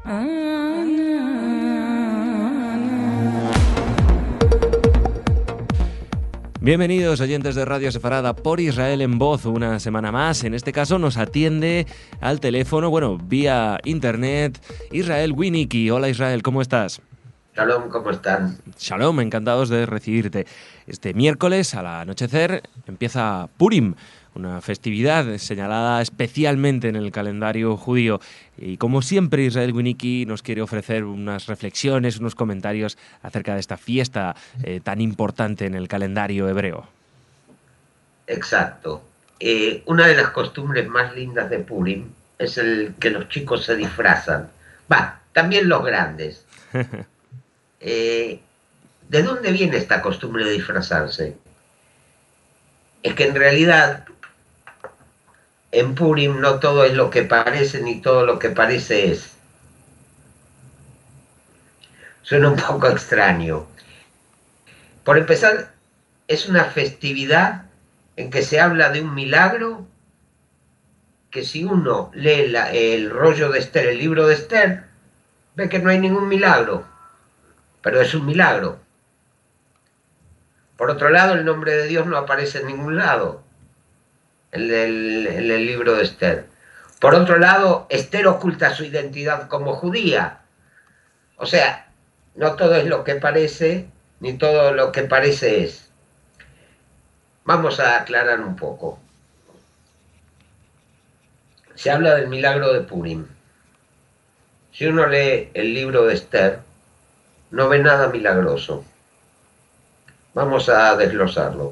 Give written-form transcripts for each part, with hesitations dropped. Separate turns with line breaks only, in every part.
Bienvenidos oyentes de Radio Sefarada por Israel en Voz, una semana más. En este caso nos atiende al teléfono, vía internet, Israel Winicky. Hola Israel, ¿cómo estás?
Shalom, ¿cómo están?
Shalom, encantados de recibirte. Este miércoles, al anochecer, empieza Purim, una festividad señalada especialmente en el calendario judío. Y como siempre, Israel Winicky nos quiere ofrecer unas reflexiones, unos comentarios acerca de esta fiesta tan importante en el calendario hebreo.
Exacto. Una de las costumbres más lindas de Purim es el que los chicos se disfrazan. También los grandes. ¿De dónde viene esta costumbre de disfrazarse? Es que en realidad en Purim no todo es lo que parece ni todo lo que parece es. Suena un poco extraño. Por empezar, es una festividad en que se habla de un milagro que si uno lee el rollo de Esther, el libro de Esther, ve que no hay ningún milagro, pero es un milagro. Por otro lado, el nombre de Dios no aparece en ningún lado en el libro de Esther. Por otro lado, Esther oculta su identidad como judía. O sea, no todo es lo que parece, ni todo lo que parece es. Vamos a aclarar un poco. Se habla del milagro de Purim. Si uno lee el libro de Esther, no ve nada milagroso. Vamos a desglosarlo.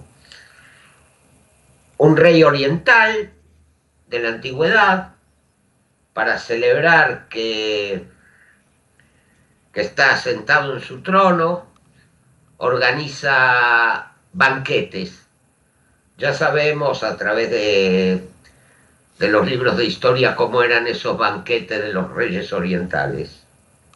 Un rey oriental de la antigüedad, para celebrar que está sentado en su trono, organiza banquetes. Ya sabemos a través de los libros de historia cómo eran esos banquetes de los reyes orientales.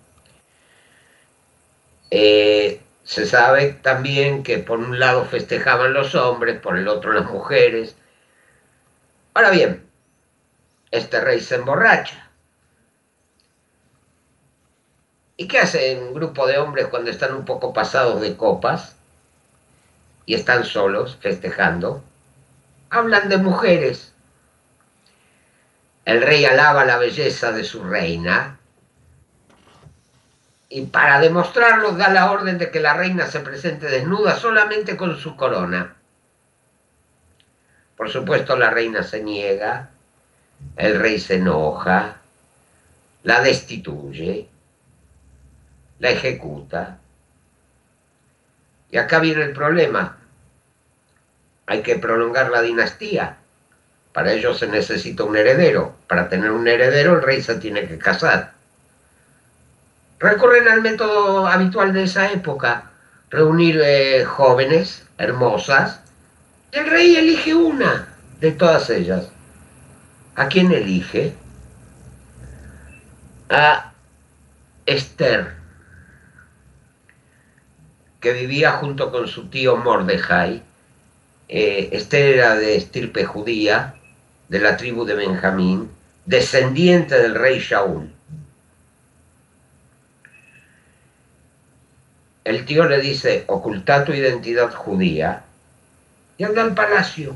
Se sabe también que por un lado festejaban los hombres, por el otro las mujeres. Ahora bien, este rey se emborracha. ¿Y qué hace un grupo de hombres cuando están un poco pasados de copas y están solos festejando? Hablan de mujeres. El rey alaba la belleza de su reina y para demostrarlo da la orden de que la reina se presente desnuda solamente con su corona. Por supuesto, la reina se niega, el rey se enoja, la destituye, la ejecuta. Y acá viene el problema. Hay que prolongar la dinastía. Para ello se necesita un heredero. Para tener un heredero, el rey se tiene que casar. Recurren al método habitual de esa época, reunir jóvenes, hermosas, y el rey elige una de todas ellas. ¿A quién elige? A Esther, que vivía junto con su tío Mordejai. Esther era de estirpe judía, de la tribu de Benjamín, descendiente del rey Shaul. El tío le dice, oculta tu identidad judía y anda al palacio.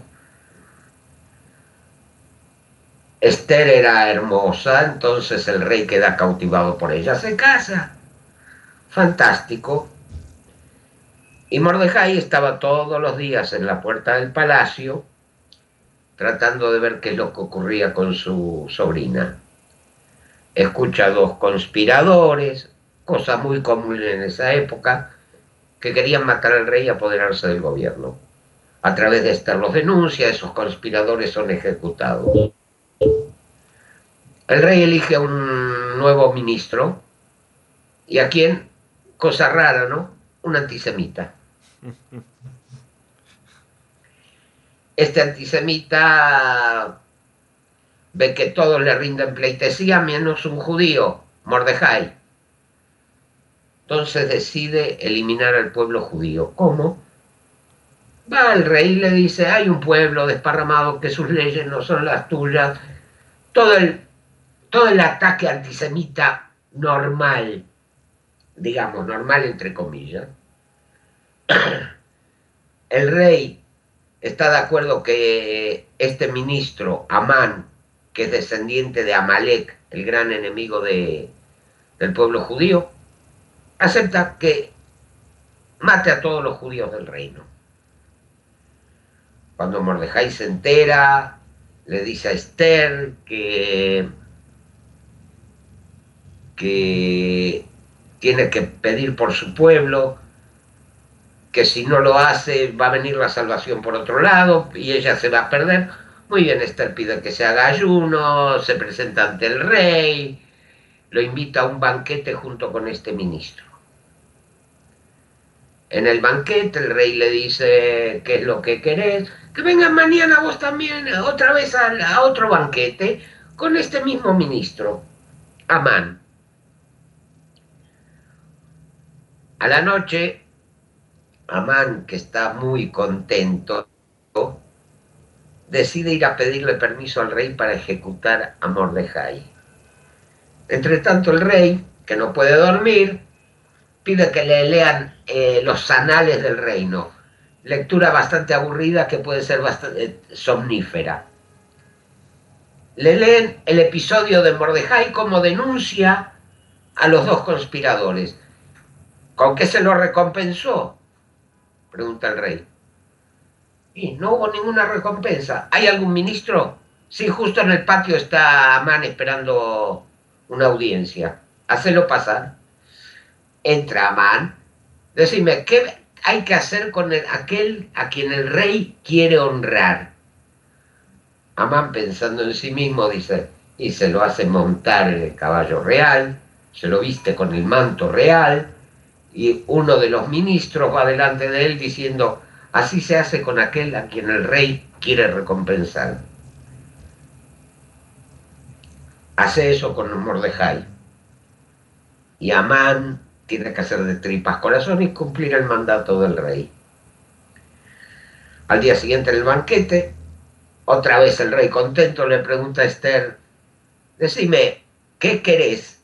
Esther era hermosa, entonces el rey queda cautivado por ella, se casa. Fantástico. Y Mordejai estaba todos los días en la puerta del palacio tratando de ver qué es lo que ocurría con su sobrina. Escucha a dos conspiradores, cosa muy común en esa época, que querían matar al rey y apoderarse del gobierno. A través de Esther los denuncia, esos conspiradores son ejecutados. El rey elige a un nuevo ministro, y a quién, cosa rara, ¿no? Un antisemita. Este antisemita ve que todos le rinden pleitesía menos un judío, Mordejai. Entonces decide eliminar al pueblo judío. ¿Cómo? Va al rey y le dice, hay un pueblo desparramado que sus leyes no son las tuyas. Todo el ataque antisemita normal, digamos, normal entre comillas, el rey está de acuerdo que este ministro, Amán, que es descendiente de Amalek, el gran enemigo del pueblo judío, acepta que mate a todos los judíos del reino. Cuando Mordejai se entera, le dice a Esther que tiene que pedir por su pueblo, que si no lo hace va a venir la salvación por otro lado y ella se va a perder. Muy bien, Esther pide que se haga ayuno, se presenta ante el rey, lo invita a un banquete junto con este ministro. En el banquete el rey le dice: ¿qué es lo que querés? Que vengan mañana vos también otra vez a otro banquete con este mismo ministro, Amán. A la noche, Amán, que está muy contento, decide ir a pedirle permiso al rey para ejecutar a Mordejai. Entre tanto, el rey, que no puede dormir, pide que le lean los anales del reino. Lectura bastante aburrida que puede ser bastante somnífera. Le leen el episodio de Mordejai como denuncia a los dos conspiradores. ¿Con qué se lo recompensó?, pregunta el rey. Y no hubo ninguna recompensa. ¿Hay algún ministro? Sí, justo en el patio está Amán esperando una audiencia. Hacelo pasar. Entra Amán. Decime, ¿qué hay que hacer con aquel a quien el rey quiere honrar? Amán, pensando en sí mismo, dice: y se lo hace montar en el caballo real, se lo viste con el manto real, y uno de los ministros va delante de él diciendo: así se hace con aquel a quien el rey quiere recompensar. Hace eso con Mordejai. Y Amán tiene que hacer de tripas corazón y cumplir el mandato del rey. Al día siguiente en el banquete, otra vez el rey contento le pregunta a Esther: decime, ¿qué querés?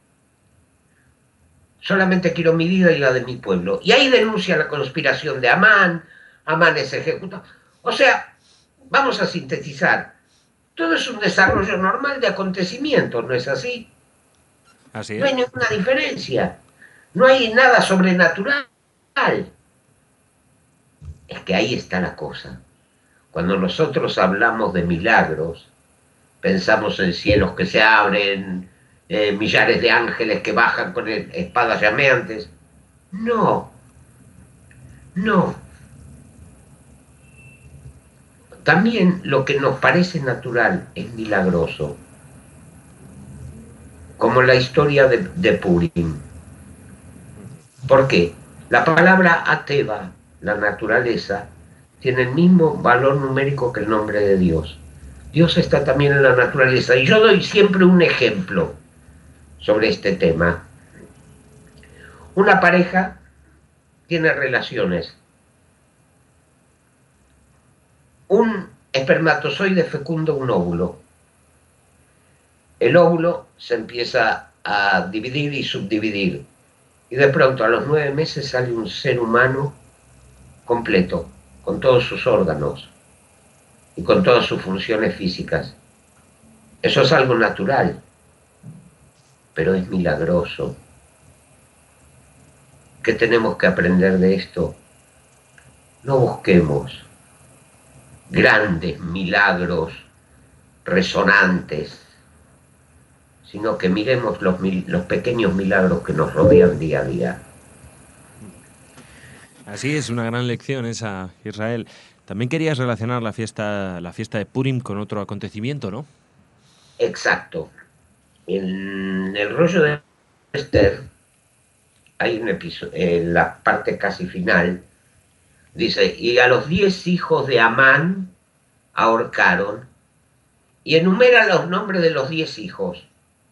Solamente quiero mi vida y la de mi pueblo. Y ahí denuncia la conspiración de Amán. Amán es ejecutado. O sea, vamos a sintetizar. Todo es un desarrollo normal de acontecimientos, ¿no es así?
Así
No hay
es.
ninguna diferencia. No hay nada sobrenatural. Es que ahí está la cosa. Cuando nosotros hablamos de milagros, pensamos en cielos que se abren, millares de ángeles que bajan con espadas llameantes. No, no. También lo que nos parece natural es milagroso, como la historia de Purim. ¿Por qué? La palabra ateva, la naturaleza, tiene el mismo valor numérico que el nombre de Dios. Dios está también en la naturaleza. Y yo doy siempre un ejemplo sobre este tema. Una pareja tiene relaciones. Un espermatozoide fecunda un óvulo. El óvulo se empieza a dividir y subdividir. Y de pronto, a los 9 meses, sale un ser humano completo, con todos sus órganos y con todas sus funciones físicas. Eso es algo natural, pero es milagroso. ¿Qué tenemos que aprender de esto? No busquemos grandes milagros resonantes, sino que miremos los pequeños milagros que nos rodean día a día.
Así es, una gran lección esa, Israel. También querías relacionar la fiesta de Purim con otro acontecimiento, ¿no?
Exacto. En el rollo de Esther hay un episodio, en la parte casi final, dice: y a los 10 hijos de Amán ahorcaron, y enumera los nombres de los 10 hijos.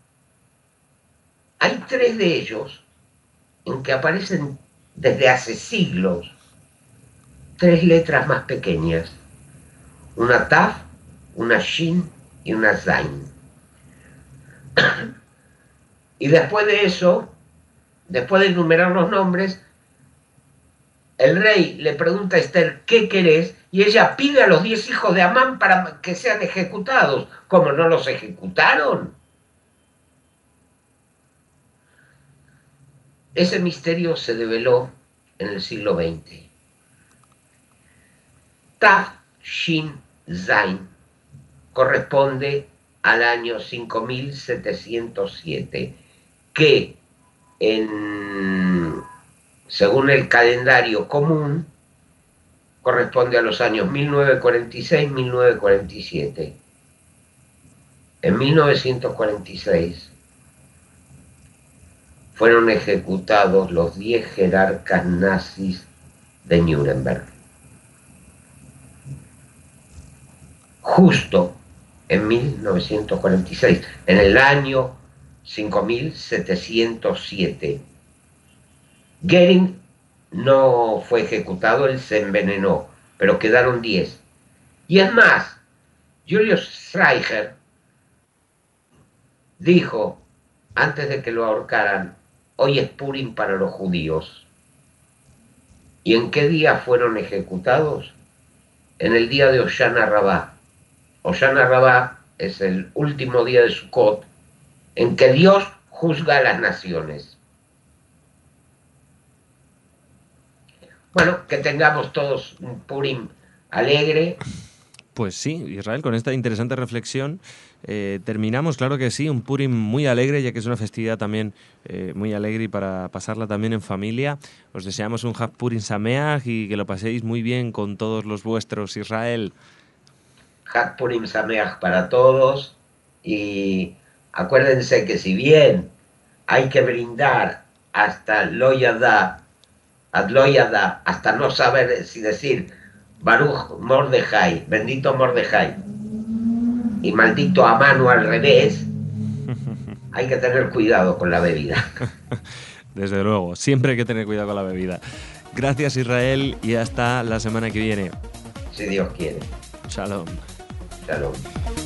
Hay 3 de ellos en que aparecen desde hace siglos 3 letras más pequeñas: una Taf, una Shin y una Zain. Y después de eso, después de enumerar los nombres, el rey le pregunta a Esther, ¿qué querés? Y ella pide a los 10 hijos de Amán para que sean ejecutados. ¿Cómo no los ejecutaron? Ese misterio se develó en el siglo XX. Tav Shin Zain corresponde al año 5707, que según el calendario común corresponde a los años 1946-1947. En 1946 fueron ejecutados los 10 jerarcas nazis de Nuremberg. Justo en 1946, en el año 5707. Goering no fue ejecutado, él se envenenó, pero quedaron 10. Y es más, Julius Streicher dijo, antes de que lo ahorcaran, hoy es Purim para los judíos. ¿Y en qué día fueron ejecutados? En el día de Hoshana Rabbah. Hoshana Rabbah es el último día de Sukkot, en que Dios juzga a las naciones. Bueno, que tengamos todos un Purim alegre.
Pues sí, Israel, con esta interesante reflexión terminamos, claro que sí, un Purim muy alegre, ya que es una festividad también muy alegre y para pasarla también en familia. Os deseamos un Hag Purim Sameach y que lo paséis muy bien con todos los vuestros, Israel.
Hag Purim Sameach para todos, y acuérdense que si bien hay que brindar hasta Lo Yadá, hasta no saber si decir Baruch Mordejai, bendito Mordejai, y maldito Amán al revés, hay que tener cuidado con la bebida.
Desde luego, siempre hay que tener cuidado con la bebida. Gracias, Israel, y hasta la semana que viene.
Si Dios quiere.
Shalom.
Shalom.